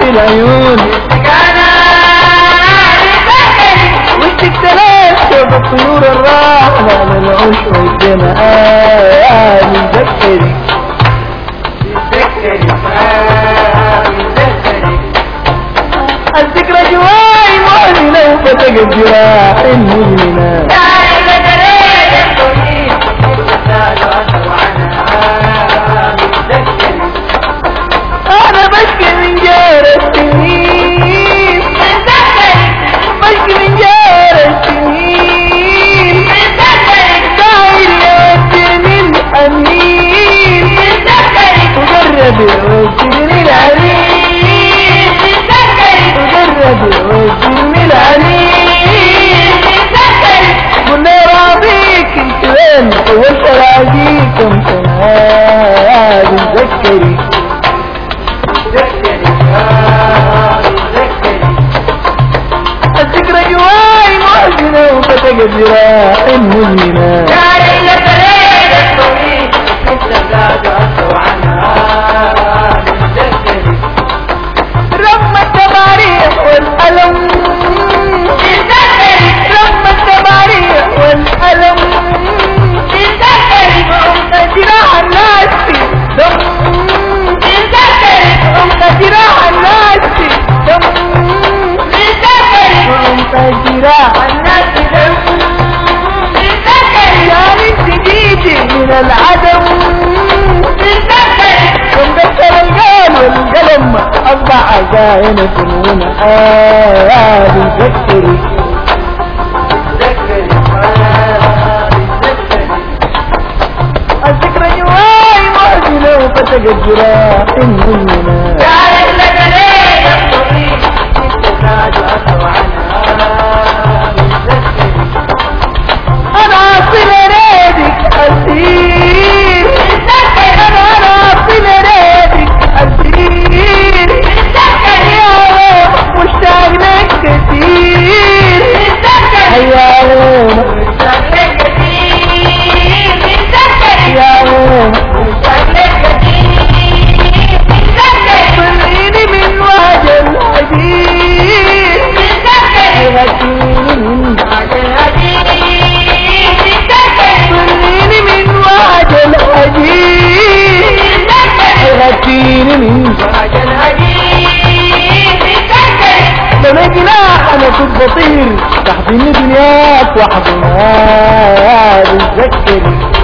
العيون وشك تلاشى بالطيور الراحلة للعش والجنة بتذكري الذكرى جواي مؤمنة وفتق الجراح المؤمنة أنا بشكي من جار السنين بشكي من جار السنين داير يوجهني الحنين وجرب يوجهني العنين وجرب يوجهني العنين قلنا راضيك انت وين اول تلاقيكم سنة بتذكري الذكرى جواي محزنة وفتق الجراح المزمنة يا ليلة ليلة الطويل انت لا تعصوا عنها بتذكري رغم التباريح والألم بتذكري رغم التباريح والألم بتذكري وانت جراح الناس في دم بتذكري وانت جراح الناس في دم وانت جراح الناس دم بتذكري يا بنت جيتي من العدم بتذكري ومكسر القلب والقلم أصبح عزائنة ونحا بتذكري الذكرى جواي محزنة وفتق الجراح المؤمنة يا ليلة ليلة الطويل انت لا تعصوا عنها بتذكري أنا أصل ريدك أسير أنا أصل ريدك أسير يا رب مشتاق لك كثير يا رب يا رب طلعيني من وجه الحديد غسيني من طلعيني من وجه الحديد غسيني من لما جناح انا كنت بطير تحضني دنياك واحضنها بتذكري